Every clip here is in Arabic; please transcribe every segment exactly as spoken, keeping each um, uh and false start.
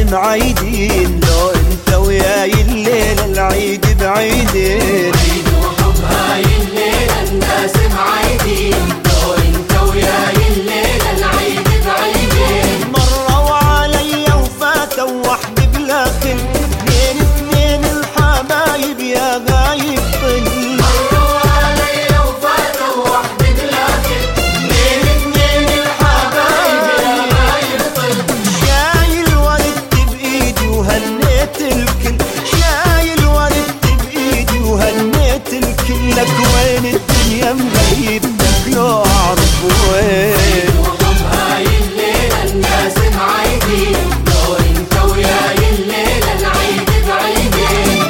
معيدين، لو انت وياي الليلة العيد بعيدين. عيد وحب هاي الليلة الناس معيدين، لو انت وياي الليلة العيد بعيدين. مروا علي وفاتوا وحدي بلا خل، اثنين اثنين الحبايب يا غايب طل. مروا علي وفاتوا وحدي بلا خل، اثنين اثنين الحبايب يا غايب طل. شايل ورد بايدي وهنيت الكل، شايل ورد بايدي وهنيت الكل. لك وين الدنيا مغيبتك لو اعرف وين. وحب هاي الليلة الناس معيدين، لو انت وياي الليلة العيد بعيدين.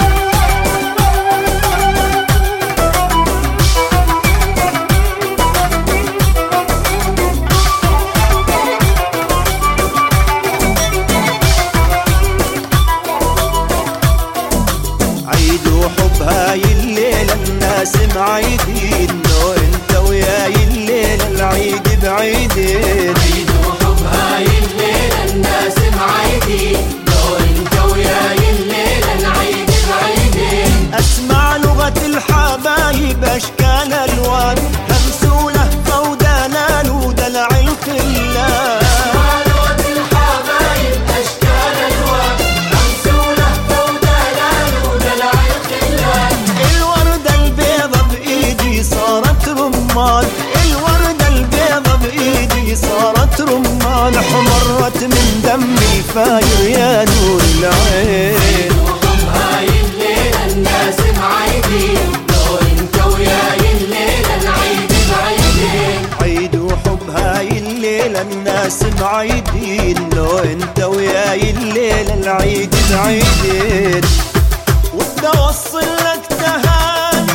عيد وحب هاي الليلة الناس معيدين، لو انت وياي الليلة العيد بعيدين. عيد وحب هاي الليلة الناس معيدين، لو انت وياي الليلة العيد بعيدين. اسمع لغة الحبايب اشكال الوان، همس ولهفة ودلال ودلع الخلان. اسمع لغة الحبايب اشكال الوان، همس ولهفة ودلال ودلع الخلان. الوردة البيضة بايدي صارت رمان، الوردة البيضة بايدي صارت رمان. احمرت من دم الفاير يا نور العين. وحب هاي الليلة الناس معيدين، لو انت وياي الليلة العيد بعيدين. عيد وحب هاي الليلة الناس معيدين، لو انت وياي الليلة العيد بعيدين. ودي اوصل لك تهاني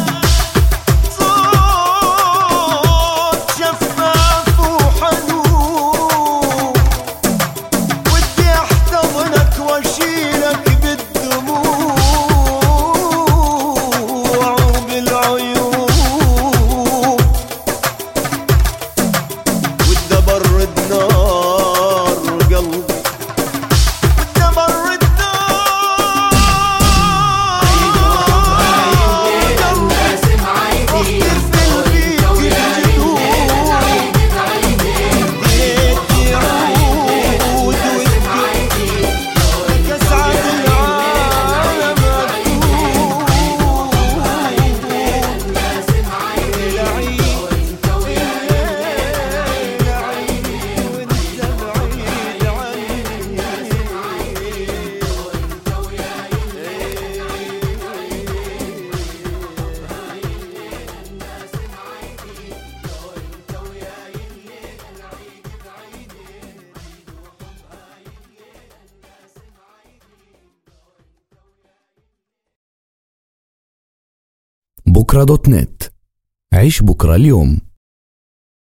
صوت شفاف وحنون، ودي احتضنك واشيلك بالدموع وبالعيون، ودي ابرد نار قلبي، ودي ابرد الناس معيدين، لو انت وياي الليلة العيد بعيدين. بكرة دوت نت. عيش بكرة اليوم.